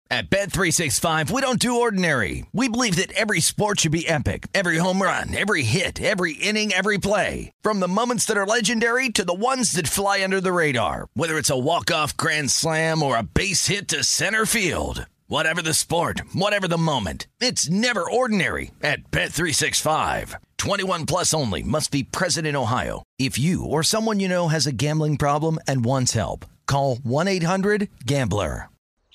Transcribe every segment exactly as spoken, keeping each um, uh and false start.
At Bet three sixty-five, we don't do ordinary. We believe that every sport should be epic. Every home run, every hit, every inning, every play. From the moments that are legendary to the ones that fly under the radar. Whether it's a walk-off grand slam or a base hit to center field. Whatever the sport, whatever the moment. It's never ordinary at Bet three sixty-five. twenty-one plus only. Must be present in Ohio. If you or someone you know has a gambling problem and wants help, call one eight hundred gambler.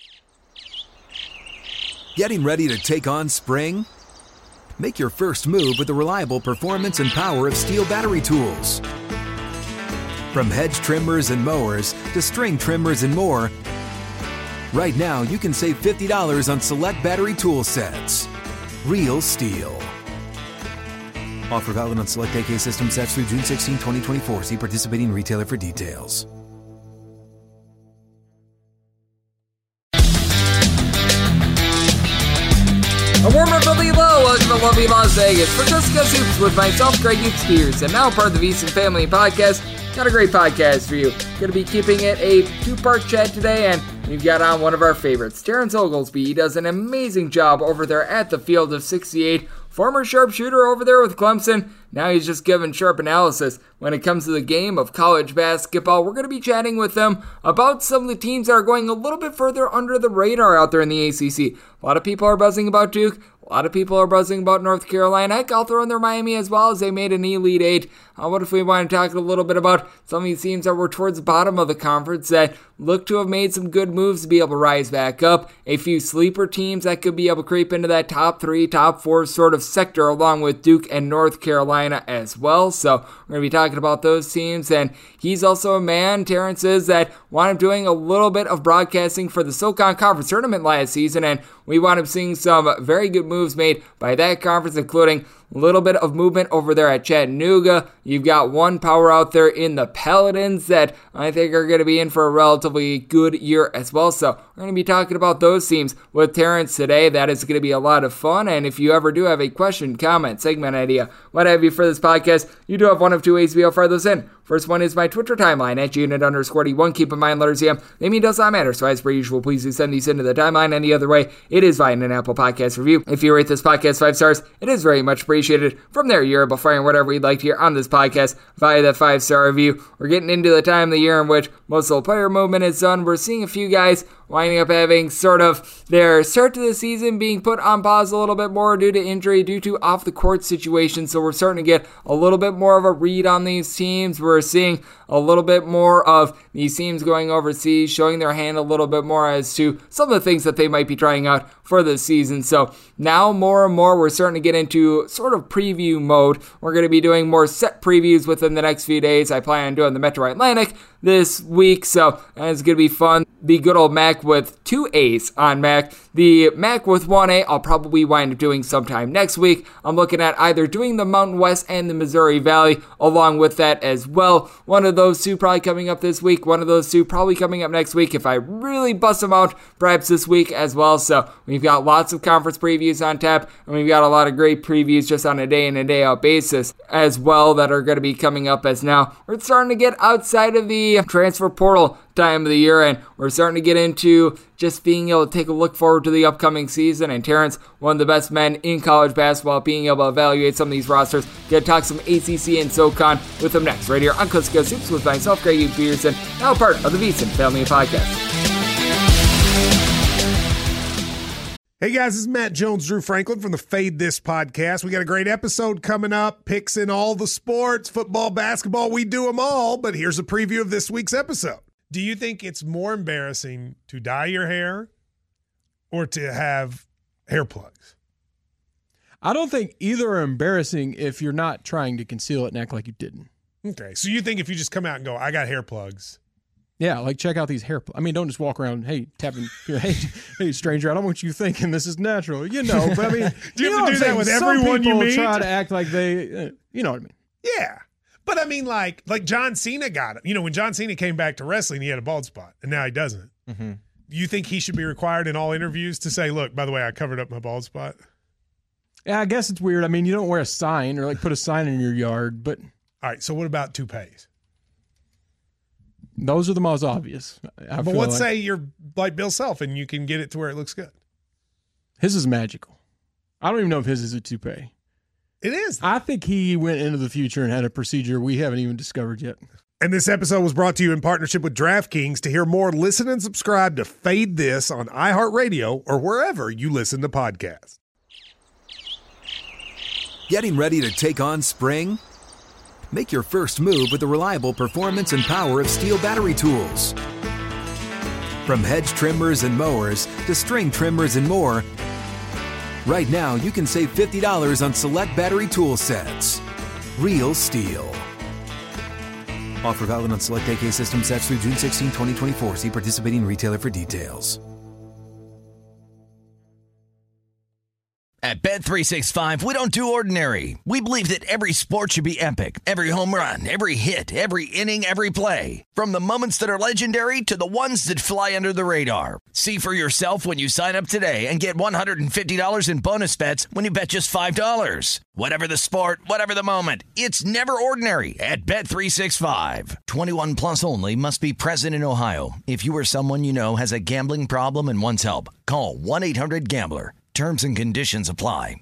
Getting ready to take on spring? Make your first move with the reliable performance and power of Steel battery tools. From hedge trimmers and mowers to string trimmers and more, right now you can save fifty dollars on select battery tool sets. Real Steel. Offer valid on select A K system sets through June sixteenth, twenty twenty-four. See participating retailer for details. A warmer Philly low, welcome to lovely Las Vegas for Jessica Soups with myself, Greg Spears, and now part of the VSiN Family Podcast. Got a great podcast for you. Going to be keeping it a two-part chat today, and we've got on one of our favorites, Terrence Oglesby. He does an amazing job over there at the Field of sixty-eight. Former sharpshooter over there with Clemson. Now he's just giving sharp analysis when it comes to the game of college basketball. We're going to be chatting with them about some of the teams that are going a little bit further under the radar out there in the A C C. A lot of people are buzzing about Duke. A lot of people are buzzing about North Carolina. Heck, I'll throw in there Miami as well, as they made an Elite Eight. Uh, what if we want to talk a little bit about some of these teams that were towards the bottom of the conference that look to have made some good moves to be able to rise back up? A few sleeper teams that could be able to creep into that top three, top four sort of sector, along with Duke and North Carolina as well. So we're going to be talking about those teams. And he's also a man, Terrence is, that wound up doing a little bit of broadcasting for the SoCon Conference Tournament last season, and we wound up seeing some very good moves made by that conference, including a little bit of movement over there at Chattanooga. You've got one power out there in the Paladins that I think are going to be in for a relatively good year as well. So we're going to be talking about those teams with Terrence today. That is going to be a lot of fun. And if you ever do have a question, comment, segment idea, what have you for this podcast, you do have one of two ways to be able to fire those in. First one is my Twitter timeline at unit underscore D one. Keep in mind, letters E M, they mean does not matter. So as per usual, please do send these into the timeline. And the other way, it is via an Apple Podcast review. If you rate this podcast five stars, it is very much appreciated. From there, you're able to find whatever you'd like to hear on this podcast via that five-star review. We're getting into the time of the year in which most of the player movement is done. We're seeing a few guys winding up having sort of their start to the season being put on pause a little bit more due to injury, due to off-the-court situations. So we're starting to get a little bit more of a read on these teams. We're seeing a little bit more of these teams going overseas, showing their hand a little bit more as to some of the things that they might be trying out for the season. So now more and more we're starting to get into sort of preview mode. We're going to be doing more set previews within the next few days. I plan on doing the Metro Atlantic this week, so it's going to be fun. The good old Mac with two A's on Mac. The Mac with one A, I'll probably wind up doing sometime next week. I'm looking at either doing the Mountain West and the Missouri Valley along with that as well. One of those two probably coming up this week. One of those two probably coming up next week if I really bust them out, perhaps this week as well. So we've got lots of conference previews on tap, and we've got a lot of great previews just on a day in and day out basis as well that are going to be coming up, as now we're starting to get outside of the transfer portal time of the year, and we're starting to get into just being able to take a look forward to the upcoming season. And Terrence, one of the best men in college basketball, being able to evaluate some of these rosters. Gonna talk some A C C and SoCon with him next, right here on Cusco Soups with myself, Greg Peterson, now part of the VSiN Family Podcast. Hey guys, this is Matt Jones, Drew Franklin from the Fade This podcast. We got a great episode coming up, picks in all the sports, football, basketball, we do them all, but here's a preview of this week's episode. Do you think it's more embarrassing to dye your hair or to have hair plugs? I don't think either are embarrassing if you're not trying to conceal it and act like you didn't. Okay, so you think if you just come out and go, I got hair plugs. Yeah, like check out these hair plugs. I mean, don't just walk around, hey, tapping, hey, hey, stranger, I don't want you thinking this is natural. You know, but I mean, do you, you have know to do that with Some everyone you people meet? try to act like they, uh, you know what I mean? Yeah. But I mean, like, like John Cena got it. You know, when John Cena came back to wrestling, he had a bald spot, and now he doesn't. Mm-hmm. Do you think he should be required in all interviews to say, look, by the way, I covered up my bald spot? Yeah, I guess it's weird. I mean, you don't wear a sign or like put a sign in your yard, but. All right, so what about toupees? Those are the most obvious. I But feel let's like. say you're like Bill Self and you can get it to where it looks good. His is magical. I don't even know if his is a toupee. It is. I think he went into the future and had a procedure we haven't even discovered yet. And this episode was brought to you in partnership with DraftKings. To hear more, listen and subscribe to Fade This on iHeartRadio or wherever you listen to podcasts. Getting ready to take on spring? Make your first move with the reliable performance and power of Steel battery tools. From hedge trimmers and mowers to string trimmers and more, right now you can save fifty dollars on select battery tool sets. Real Steel. Offer valid on select A K system sets through June sixteenth, twenty twenty-four. See participating retailer for details. At Bet three sixty-five, we don't do ordinary. We believe that every sport should be epic. Every home run, every hit, every inning, every play. From the moments that are legendary to the ones that fly under the radar. See for yourself when you sign up today and get one hundred fifty dollars in bonus bets when you bet just five dollars. Whatever the sport, whatever the moment, it's never ordinary at Bet three sixty-five. twenty-one plus only. Must be present in Ohio. If you or someone you know has a gambling problem and wants help, call one eight hundred gambler. Terms and conditions apply.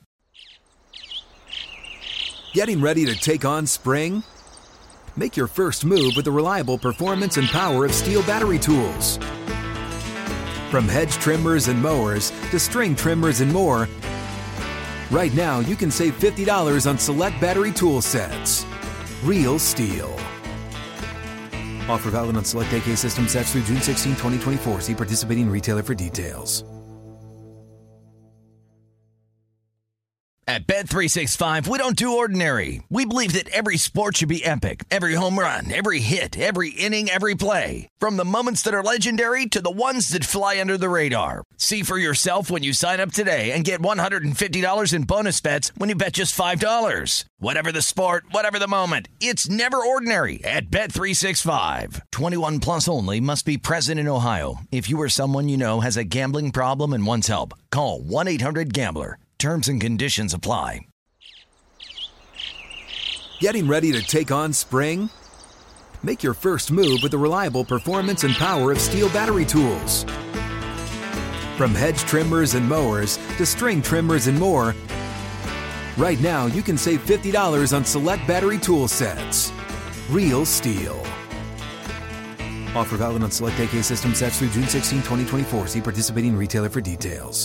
Getting ready to take on spring? Make your first move with the reliable performance and power of Steel battery tools. From hedge trimmers and mowers to string trimmers and more, right now you can save fifty dollars on select battery tool sets. Real Steel. Offer valid on select A K system sets through June sixteenth, twenty twenty-four. See participating retailer for details. At Bet three sixty-five, we don't do ordinary. We believe that every sport should be epic. Every home run, every hit, every inning, every play. From the moments that are legendary to the ones that fly under the radar. See for yourself when you sign up today and get one hundred fifty dollars in bonus bets when you bet just five dollars. Whatever the sport, whatever the moment, it's never ordinary at Bet three sixty-five. twenty-one plus only. Must be present in Ohio. If you or someone you know has a gambling problem and wants help, call one eight hundred gambler. Terms and conditions apply. Getting ready to take on spring? Make your first move with the reliable performance and power of Steel battery tools. From hedge trimmers and mowers to string trimmers and more, right now you can save fifty dollars on select battery tool sets. Real Steel. Offer valid on select A K system sets through June sixteenth, twenty twenty-four. See participating retailer for details.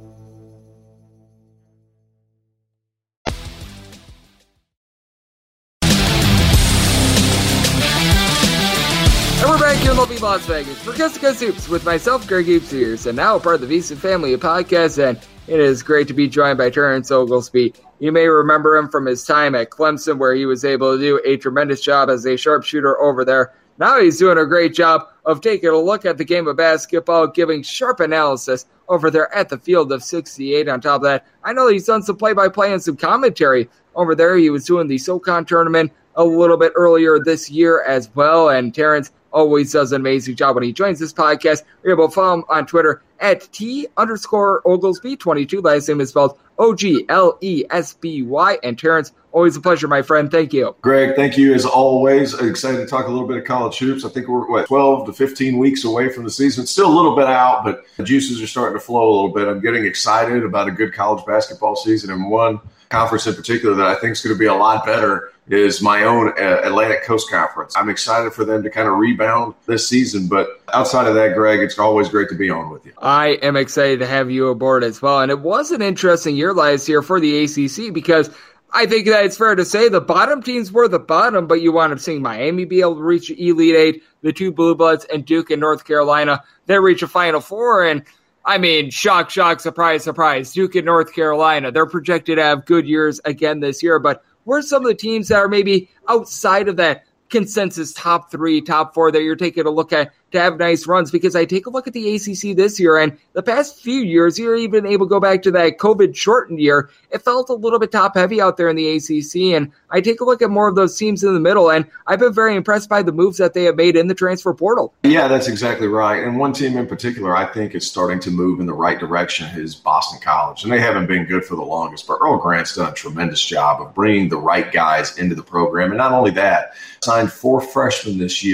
And we're back here in lovely Las Vegas for Coast to Coast Hoops with myself, Greg Hoops, and now part of the VSiN family of podcasts, and it is great to be joined by Terrence Oglesby. You may remember him from his time at Clemson, where he was able to do a tremendous job as a sharpshooter over there. Now he's doing a great job of taking a look at the game of basketball, giving sharp analysis over there at the Field of sixty-eight. On top of that, I know he's done some play-by-play and some commentary over there. He was doing the SoCon tournament a little bit earlier this year as well, and Terrence always does an amazing job when he joins this podcast. You're able to follow him on Twitter at T underscore Oglesby twenty-two. Last name is spelled O G L E S B Y. And Terrence, always a pleasure, my friend. Thank you. Greg, thank you as always. Excited to talk a little bit of college hoops. I think we're, what, twelve to fifteen weeks away from the season. Still a little bit out, but the juices are starting to flow a little bit. I'm getting excited about a good college basketball season, and one conference in particular that I think is going to be a lot better is my own uh, Atlantic Coast Conference. I'm excited for them to kind of rebound this season, but outside of that, Greg, it's always great to be on with you. I am excited to have you aboard as well, and it was an interesting year last year for the A C C because I think that it's fair to say the bottom teams were the bottom, but you wound up seeing Miami be able to reach Elite Eight, the two Blue Bloods, and Duke and North Carolina, they reach a Final Four, and I mean, shock, shock, surprise, surprise. Duke and North Carolina, they're projected to have good years again this year, but where are some of the teams that are maybe outside of that consensus top three, top four that you're taking a look at to have nice runs? Because I take a look at the A C C this year, and the past few years, you're even able to go back to that COVID-shortened year. It felt a little bit top-heavy out there in the A C C, and I take a look at more of those teams in the middle, and I've been very impressed by the moves that they have made in the transfer portal. Yeah, that's exactly right. And one team in particular I think is starting to move in the right direction is Boston College, and they haven't been good for the longest, but Earl Grant's done a tremendous job of bringing the right guys into the program, and not only that, signed four freshmen this year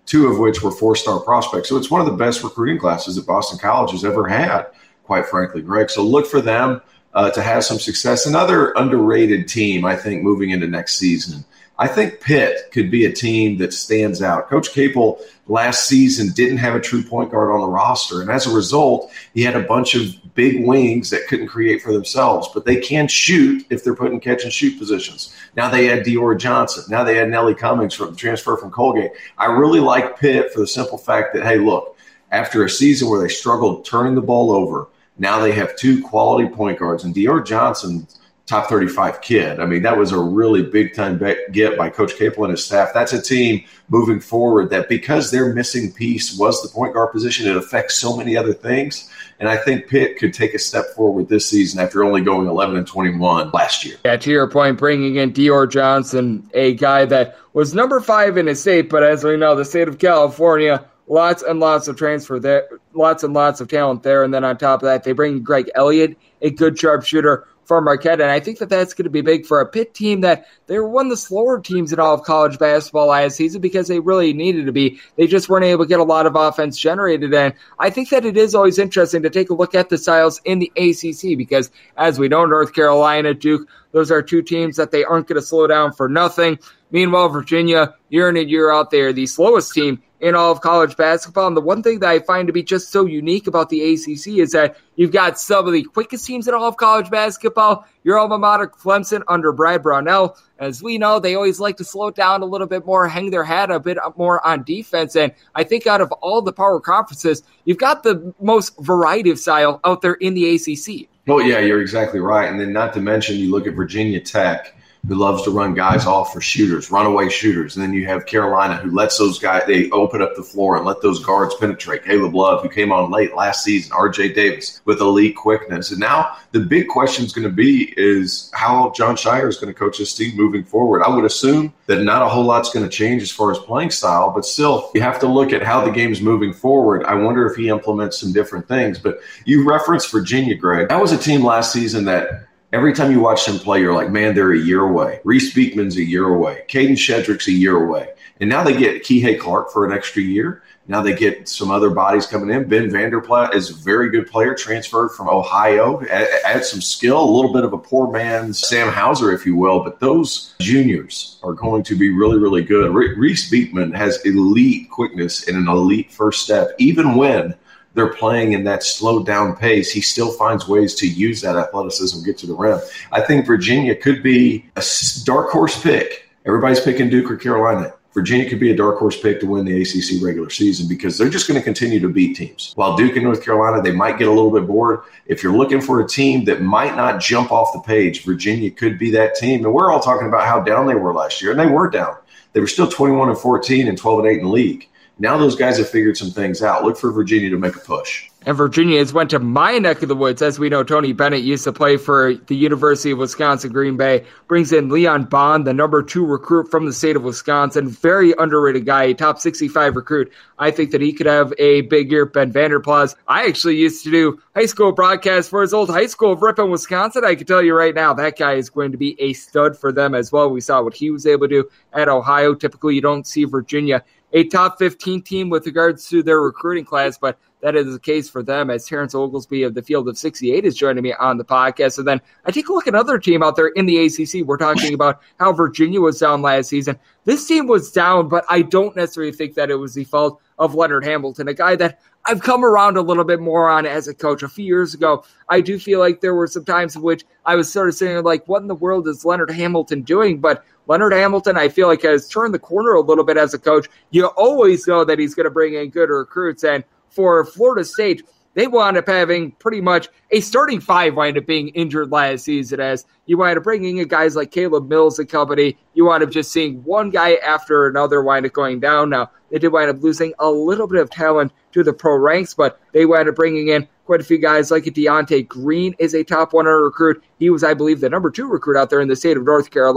two of which were four-star prospects. So it's one of the best recruiting classes that Boston College has ever had, quite frankly, Greg. So look for them uh, to have some success. Another underrated team, I think, moving into next season. I think Pitt could be a team that stands out. Coach Capel last season didn't have a true point guard on the roster, and as a result, he had a bunch of big wings that couldn't create for themselves, but they can shoot if they're put in catch-and-shoot positions. Now they had Dior Johnson. Now they had Nelly Cummings from the transfer from Colgate. I really like Pitt for the simple fact that, hey, look, after a season where they struggled turning the ball over, now they have two quality point guards, and Dior Johnson – top thirty-five kid. I mean, that was a really big-time get by Coach Capel and his staff. That's a team moving forward that because their missing piece was the point guard position, it affects so many other things. And I think Pitt could take a step forward this season after only going eleven and twenty-one last year. Yeah, to your point, bringing in Dior Johnson, a guy that was number five in his state, but as we know, the state of California, lots and lots of transfer there, lots and lots of talent there. And then on top of that, they bring Greg Elliott, a good sharpshooter for Marquette, and I think that that's going to be big for a Pitt team that they were one of the slower teams in all of college basketball last season because they really needed to be. They just weren't able to get a lot of offense generated, and I think that it is always interesting to take a look at the styles in the A C C because, as we know, North Carolina, Duke, those are two teams that they aren't going to slow down for nothing. Meanwhile, Virginia, year in and year out, they are the slowest team in all of college basketball. And the one thing that I find to be just so unique about the A C C is that you've got some of the quickest teams in all of college basketball. Your alma mater, Clemson, under Brad Brownell. As we know, they always like to slow it down a little bit more, hang their hat a bit more on defense. And I think out of all the power conferences, you've got the most variety of style out there in the A C C. Oh, yeah, you're exactly right. And then not to mention, you look at Virginia Tech, who loves to run guys off for shooters, runaway shooters. And then you have Carolina, who lets those guys, they open up the floor and let those guards penetrate. Caleb Love, who came on late last season, R J Davis with elite quickness. And now the big question is going to be is how John Shire is going to coach this team moving forward. I would assume that not a whole lot's going to change as far as playing style, but still you have to look at how the game's moving forward. I wonder if he implements some different things. But you referenced Virginia, Greg. That was a team last season that every time you watch them play, you're like, man, they're a year away. Reese Beekman's a year away. Caden Shedrick's a year away. And now they get Kihei Clark for an extra year. Now they get some other bodies coming in. Ben Vanderplat is a very good player, transferred from Ohio, adds some skill, a little bit of a poor man's Sam Hauser, if you will. But those juniors are going to be really, really good. Reese Beekman has elite quickness and an elite first step, even when they're playing in that slowed down pace. He still finds ways to use that athleticism, get to the rim. I think Virginia could be a dark horse pick. Everybody's picking Duke or Carolina. Virginia could be a dark horse pick to win the A C C regular season because they're just going to continue to beat teams. While Duke and North Carolina, they might get a little bit bored. If you're looking for a team that might not jump off the page, Virginia could be that team. And we're all talking about how down they were last year, and they were down. They were still twenty-one and fourteen and twelve and eight in the league. Now those guys have figured some things out. Look for Virginia to make a push. And Virginia has went to my neck of the woods. As we know, Tony Bennett used to play for the University of Wisconsin Green Bay. Brings in Leon Bond, the number two recruit from the state of Wisconsin. Very underrated guy, a top sixty-five recruit. I think that he could have a big year. Ben Vanderplas. I actually used to do high school broadcasts for his old high school of Ripon, Wisconsin. I can tell you right now, that guy is going to be a stud for them as well. We saw what he was able to do at Ohio. Typically, you don't see Virginia a top fifteen team with regards to their recruiting class, but that is the case for them as Terrence Oglesby of the Field of sixty-eight is joining me on the podcast. And then I take a look at another team out there in the A C C. We're talking about how Virginia was down last season. This team was down, but I don't necessarily think that it was the fault of Leonard Hamilton, a guy that I've come around a little bit more on as a coach. A few years ago, I do feel like there were some times in which I was sort of sitting there like, what in the world is Leonard Hamilton doing? But Leonard Hamilton, I feel like, has turned the corner a little bit as a coach. You always know that he's going to bring in good recruits. And for Florida State, they wound up having pretty much a starting five wind up being injured last season as you wind up bringing in guys like Caleb Mills and company. You wind up just seeing one guy after another wind up going down. Now, they did wind up losing a little bit of talent to the pro ranks, but they wind up bringing in quite a few guys like Deontay Green is a top one hundred recruit. He was, I believe, the number two recruit out there in the state of North Carolina.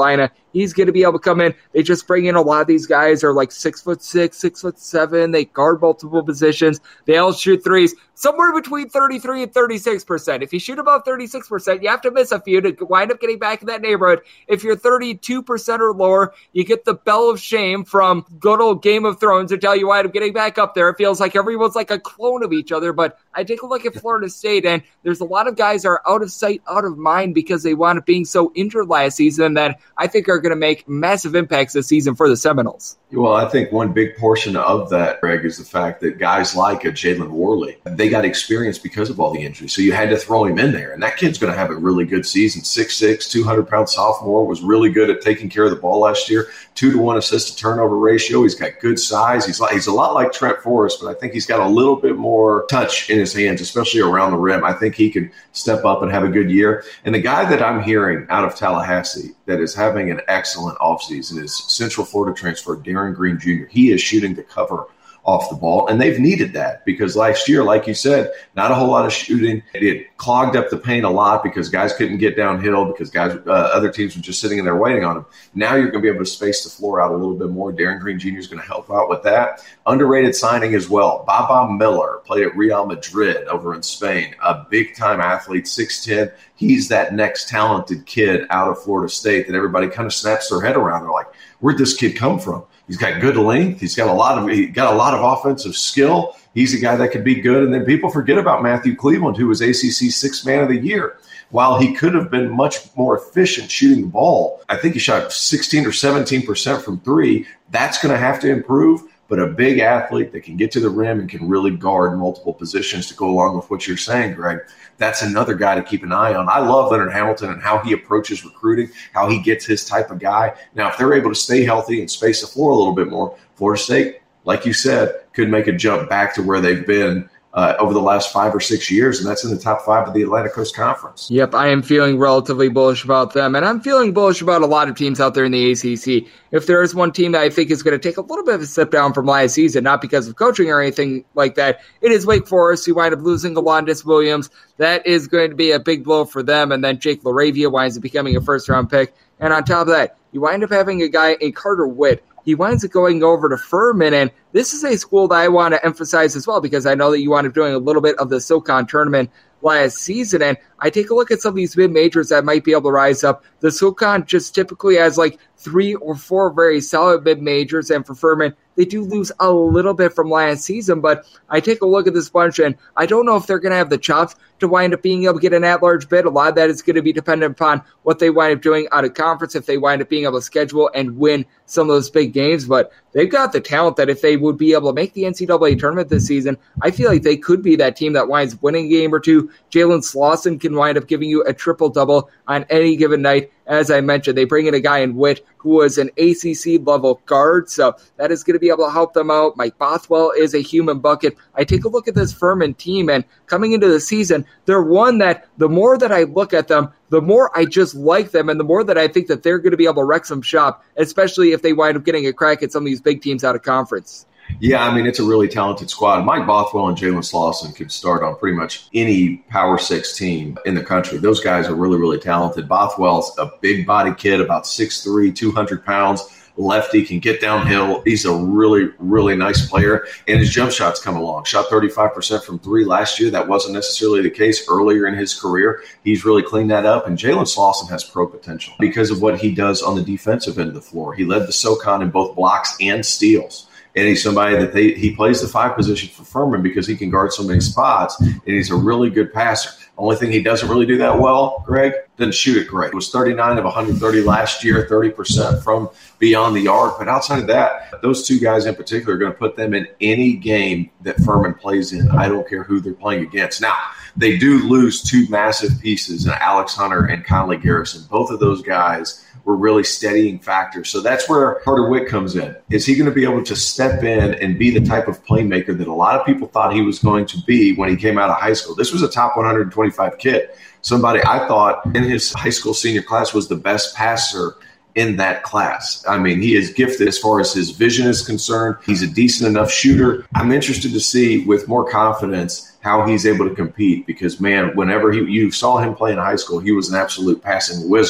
he's going to be able to come in. They just bring in a lot of these guys are like six foot six, six foot seven. They guard multiple positions. They all shoot threes somewhere between thirty-three and thirty-six percent. If you shoot above thirty-six percent, you have to miss a few to wind up getting back in that neighborhood. If you're thirty-two percent or lower, you get the bell of shame from good old Game of Thrones until you wind up getting back up there. It feels like everyone's like a clone of each other. But I take a look at Florida State, and there's a lot of guys that are out of sight, out of mind because they wound up being so injured last season that I think are going to make massive impacts this season for the Seminoles. Well, I think one big portion of that, Greg, is the fact that guys like a Jalen Worley, they got experience because of all the injuries. So you had to throw him in there. And that kid's going to have a really good season. six six, two hundred pound sophomore, was really good at taking care of the ball last year. Two to one assist to turnover ratio. He's got good size. He's like, he's a lot like Trent Forrest, but I think he's got a little bit more touch in his hands, especially around the rim. I think he can step up and have a good year. And the guy that I'm hearing out of Tallahassee that is having an excellent offseason is Central Florida transfer Darren Green Junior He is shooting the cover off the ball, and they've needed that because last year, like you said, not a whole lot of shooting. It clogged up the paint a lot because guys couldn't get downhill because guys, uh, other teams were just sitting in there waiting on them. Now you're going to be able to space the floor out a little bit more. Darren Green Junior is going to help out with that. Underrated signing as well. Baba Miller played at Real Madrid over in Spain, a big-time athlete, six ten. He's that next talented kid out of Florida State that everybody kind of snaps their head around. They're like, where'd this kid come from? He's got good length. He's got a lot of he got a lot of offensive skill. He's a guy that could be good. And then people forget about Matthew Cleveland, who was A C C Sixth Man of the Year. While he could have been much more efficient shooting the ball, I think he shot sixteen or seventeen percent from three. That's going to have to improve. But a big athlete that can get to the rim and can really guard multiple positions to go along with what you're saying, Greg, that's another guy to keep an eye on. I love Leonard Hamilton and how he approaches recruiting, how he gets his type of guy. Now, if they're able to stay healthy and space the floor a little bit more, Florida State, like you said, could make a jump back to where they've been Uh, over the last five or six years, and that's in the top five of the Atlantic Coast Conference. Yep, I am feeling relatively bullish about them, and I'm feeling bullish about a lot of teams out there in the A C C. If there is one team that I think is going to take a little bit of a step down from last season, not because of coaching or anything like that, it is Wake Forest, who wind up losing Alondes Williams. That is going to be a big blow for them, and then Jake LaRavia winds up becoming a first-round pick. And on top of that, you wind up having a guy, a Carter Witt. He winds up going over to Furman, and this is a school that I want to emphasize as well because I know that you wound up doing a little bit of the SoCon tournament last season, and I take a look at some of these mid-majors that might be able to rise up. The SoCon just typically has like three or four very solid mid-majors, and for Furman, they do lose a little bit from last season, but I take a look at this bunch, and I don't know if they're going to have the chops to wind up being able to get an at-large bid. A lot of that is going to be dependent upon what they wind up doing out of conference, if they wind up being able to schedule and win some of those big games, but they've got the talent that if they would be able to make the N C double A tournament this season, I feel like they could be that team that winds up winning a game or two. Jalen Slauson can wind up giving you a triple-double on any given night. As I mentioned, they bring in a guy in Witt who was an A C C-level guard, so that is going to be able to help them out. Mike Bothwell is a human bucket. I take a look at this Furman team, and coming into the season, they're one that the more that I look at them, the more I just like them, and the more that I think that they're going to be able to wreck some shop, especially if they wind up getting a crack at some of these big teams out of conference. Yeah, I mean, it's a really talented squad. Mike Bothwell and Jalen Slauson could start on pretty much any Power Six team in the country. Those guys are really, really talented. Bothwell's a big-body kid, about six three, two hundred pounds, lefty, can get downhill. He's a really, really nice player, and his jump shots come along. Shot thirty-five percent from three last year. That wasn't necessarily the case earlier in his career. He's really cleaned that up, and Jalen Slauson has pro potential because of what he does on the defensive end of the floor. He led the SoCon in both blocks and steals. And he's somebody that they he plays the five position for Furman because he can guard so many spots, and he's a really good passer. Only thing he doesn't really do that well, Greg, doesn't shoot it great. It was thirty-nine of one hundred thirty last year, thirty percent from beyond the arc. But outside of that, those two guys in particular are going to put them in any game that Furman plays in. I don't care who they're playing against. Now, they do lose two massive pieces, in Alex Hunter and Conley Garrison. Both of those guys were really steadying factors. So that's where Carter Witt comes in. Is he going to be able to step in and be the type of playmaker that a lot of people thought he was going to be when he came out of high school? This was a top one hundred twenty-five kid. Somebody I thought in his high school senior class was the best passer in that class. I mean, he is gifted as far as his vision is concerned. He's a decent enough shooter. I'm interested to see with more confidence how he's able to compete because, man, whenever he, you saw him play in high school, he was an absolute passing wizard.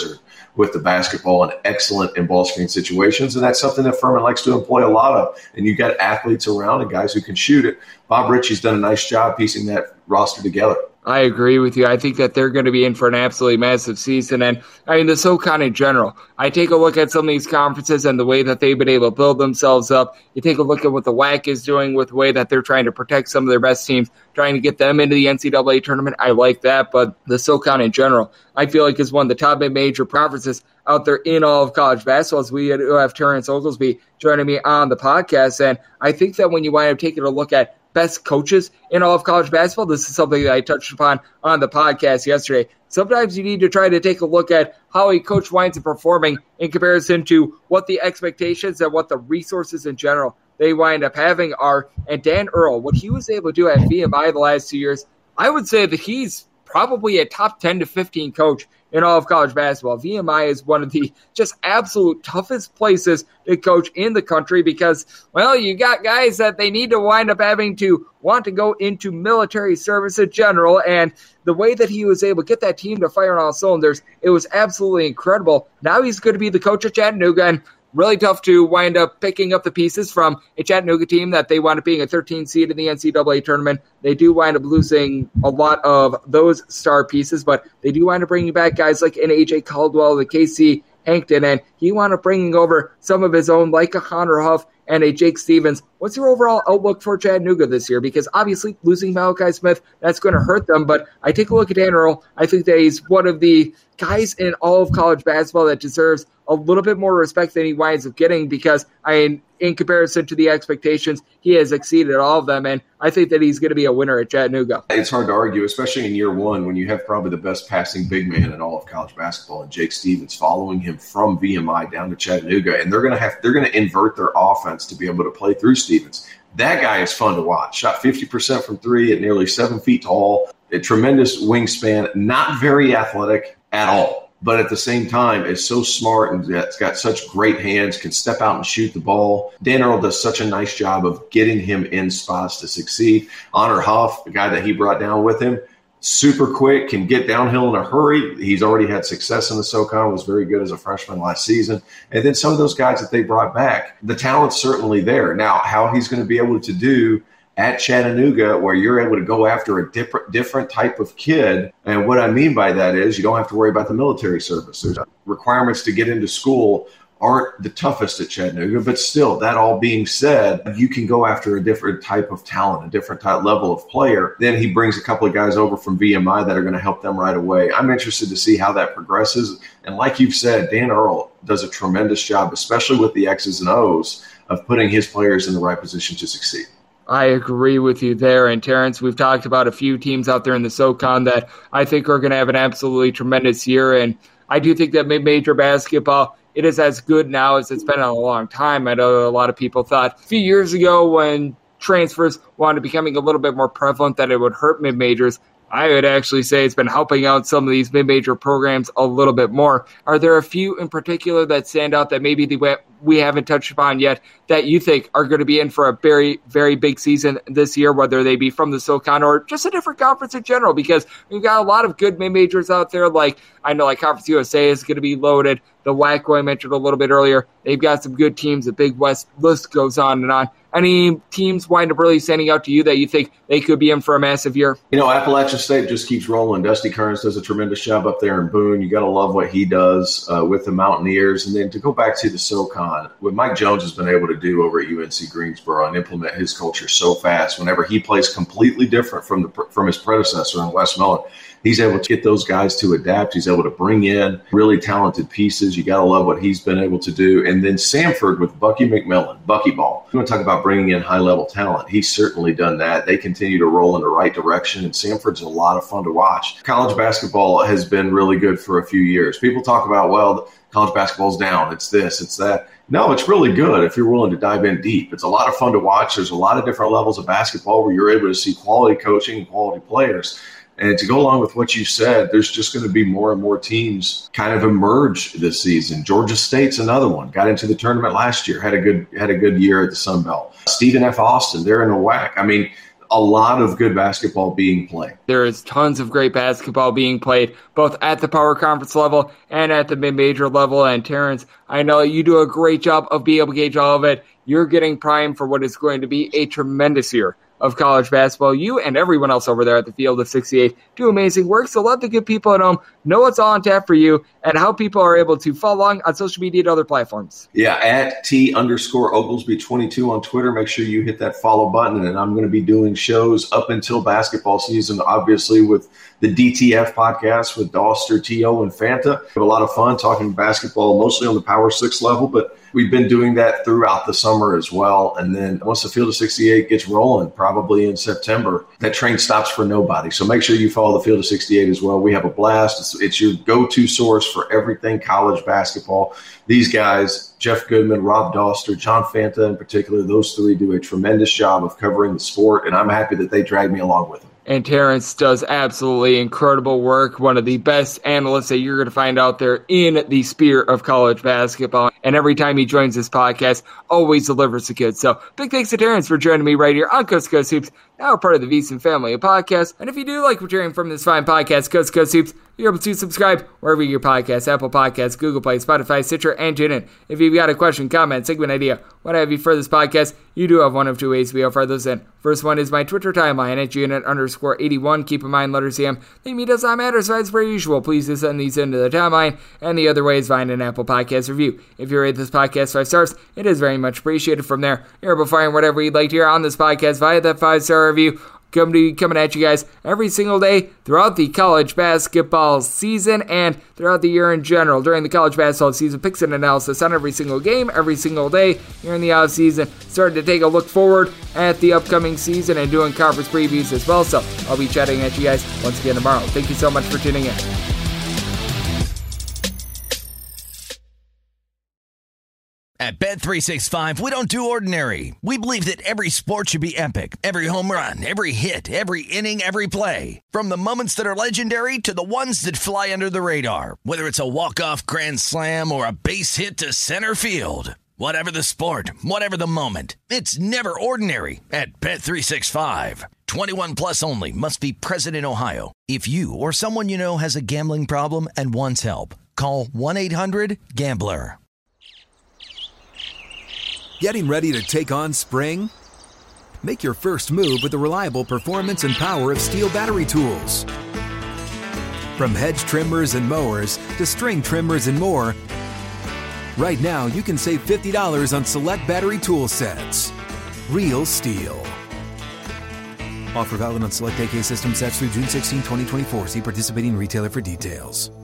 with the basketball and excellent in ball screen situations. And that's something that Furman likes to employ a lot of. And you got athletes around and guys who can shoot it. Bob Ritchie's done a nice job piecing that roster together. I agree with you. I think that they're going to be in for an absolutely massive season. And I mean, the SoCon in general, I take a look at some of these conferences and the way that they've been able to build themselves up. You take a look at what the W A C is doing with the way that they're trying to protect some of their best teams, trying to get them into the N C double A tournament. I like that. But the SoCon in general, I feel like is one of the top mid-major conferences out there in all of college basketball. As we have Terrence Oglesby joining me on the podcast. And I think that when you wind up taking a look at best coaches in all of college basketball, this is something that I touched upon on the podcast yesterday. Sometimes you need to try to take a look at how a coach winds up performing in comparison to what the expectations and what the resources in general they wind up having are. And Dan Earl, what he was able to do at V M I the last two years, I would say that he's probably a top ten to fifteen coach in all of college basketball. V M I is one of the just absolute toughest places to coach in the country because, well, you got guys that they need to wind up having to want to go into military service in general, and the way that he was able to get that team to fire on all cylinders, it was absolutely incredible. Now he's going to be the coach at Chattanooga, and really tough to wind up picking up the pieces from a Chattanooga team that they wound up being a thirteen seed in the N C double A tournament. They do wind up losing a lot of those star pieces, but they do wind up bringing back guys like an A J Caldwell, the K C Hankton, and he wound up bringing over some of his own like a Connor Huff and a Jake Stevens. What's your overall outlook for Chattanooga this year? Because obviously losing Malachi Smith, that's going to hurt them, but I take a look at Dan Earl. I think that he's one of the guys in all of college basketball that deserves a little bit more respect than he winds up getting because, I mean, in comparison to the expectations, he has exceeded all of them, and I think that he's going to be a winner at Chattanooga. It's hard to argue, especially in year one when you have probably the best passing big man in all of college basketball, and Jake Stevens following him from V M I down to Chattanooga, and they're going to have they're going to invert their offense to be able to play through Stevens. That guy is fun to watch. Shot fifty percent from three at nearly seven feet tall, a tremendous wingspan, not very athletic at all. But at the same time, is so smart and it's got such great hands, can step out and shoot the ball. Dan Earl does such a nice job of getting him in spots to succeed. Honor Huff, the guy that he brought down with him, super quick, can get downhill in a hurry. He's already had success in the SoCon, was very good as a freshman last season. And then some of those guys that they brought back, the talent's certainly there. Now, how he's going to be able to do at Chattanooga, where you're able to go after a different different type of kid. And what I mean by that is you don't have to worry about the military service. There's requirements to get into school aren't the toughest at Chattanooga, but still, that all being said, you can go after a different type of talent, a different type level of player. Then he brings a couple of guys over from V M I that are going to help them right away. I'm interested to see how that progresses. And like you've said, Dan Earl does a tremendous job, especially with the X's and O's, of putting his players in the right position to succeed. I agree with you there. And Terrence, we've talked about a few teams out there in the SoCon that I think are going to have an absolutely tremendous year. And I do think that mid-major basketball, it is as good now as it's been in a long time. I know a lot of people thought a few years ago when transfers wanted becoming a little bit more prevalent that it would hurt mid-majors. I would actually say it's been helping out some of these mid-major programs a little bit more. Are there a few in particular that stand out that maybe the, we haven't touched upon yet that you think are going to be in for a very, very big season this year, whether they be from the SoCon or just a different conference in general? Because we've got a lot of good mid-majors out there. Like I know like Conference U S A is going to be loaded. The W A C, who I mentioned a little bit earlier, they've got some good teams. The Big West list goes on and on. Any teams wind up really standing out to you that you think they could be in for a massive year? You know, Appalachian State just keeps rolling. Dusty Kearns does a tremendous job up there in Boone. You got to love what he does uh, with the Mountaineers. And then to go back to the SoCon, what Mike Jones has been able to do over at U N C Greensboro and implement his culture so fast whenever he plays completely different from the from his predecessor in Wes Mullen. He's able to get those guys to adapt. He's able to bring in really talented pieces. You got to love what he's been able to do. And then Samford with Bucky McMillan, Bucky Ball. You want to talk about bringing in high-level talent. He's certainly done that. They continue to roll in the right direction, and Samford's a lot of fun to watch. College basketball has been really good for a few years. People talk about, well, college basketball's down. It's this, it's that. No, it's really good if you're willing to dive in deep. It's a lot of fun to watch. There's a lot of different levels of basketball where you're able to see quality coaching and quality players. And to go along with what you said, there's just going to be more and more teams kind of emerge this season. Georgia State's another one. Got into the tournament last year. Had a good had a good year at the Sun Belt. Stephen F. Austin, they're in the W A C. I mean, a lot of good basketball being played. There is tons of great basketball being played, both at the Power Conference level and at the mid-major level. And Terrence, I know you do a great job of being able to gauge all of it. You're getting primed for what is going to be a tremendous year of college basketball. You and everyone else over there at the Field of sixty-eight do amazing work, so let the good people at home know what's all on tap for you and how people are able to follow along on social media and other platforms. Yeah, at T underscore Oglesby twenty-two on Twitter. Make sure you hit that follow button, and I'm going to be doing shows up until basketball season, obviously with the D T F podcast with Doster, T O, and Fanta. We have a lot of fun talking basketball, mostly on the Power Six level, but we've been doing that throughout the summer as well. And then once the Field of sixty-eight gets rolling, probably in September, that train stops for nobody. So make sure you follow the Field of sixty-eight as well. We have a blast. It's, it's your go-to source for everything college basketball. These guys, Jeff Goodman, Rob Doster, John Fanta in particular, those three do a tremendous job of covering the sport, and I'm happy that they dragged me along with them. And Terrence does absolutely incredible work, one of the best analysts that you're going to find out there in the sphere of college basketball. And every time he joins this podcast, always delivers the goods. So big thanks to Terrence for joining me right here on Coast to Coast Hoops, now a part of the VSiN family of podcasts. And if you do like what you're hearing from this fine podcast, Coast to Coast Hoops, you're able to subscribe wherever you get your podcasts, Apple Podcasts, Google Play, Spotify, Stitcher, and TuneIn. If you've got a question, comment, segment idea, what have you for this podcast, you do have one of two ways we offer those in. First one is my Twitter timeline at unit underscore 81. Keep in mind, letter C M. The me does not matter, so as per usual, please do send these into the timeline. And the other way is find an Apple Podcast review. If you rate this podcast five stars, it is very much appreciated. From there, you're able to find whatever you'd like to hear on this podcast via that five-star review. Come to coming at you guys every single day throughout the college basketball season and throughout the year in general. During the college basketball season, picks and analysis on every single game, every single day. Here in the off season, starting to take a look forward at the upcoming season and doing conference previews as well. So I'll be chatting at you guys once again tomorrow. Thank you so much for tuning in. At Bet three sixty-five, we don't do ordinary. We believe that every sport should be epic. Every home run, every hit, every inning, every play. From the moments that are legendary to the ones that fly under the radar. Whether it's a walk-off grand slam or a base hit to center field. Whatever the sport, whatever the moment. It's never ordinary at Bet three sixty-five. twenty-one plus only. Must be present in Ohio. If you or someone you know has a gambling problem and wants help, call one eight hundred gambler. Getting ready to take on spring? Make your first move with the reliable performance and power of Steel battery tools. From hedge trimmers and mowers to string trimmers and more, right now you can save fifty dollars on select battery tool sets. Real Steel. Offer valid on select A K system sets through June sixteenth, twenty twenty-four. See participating retailer for details.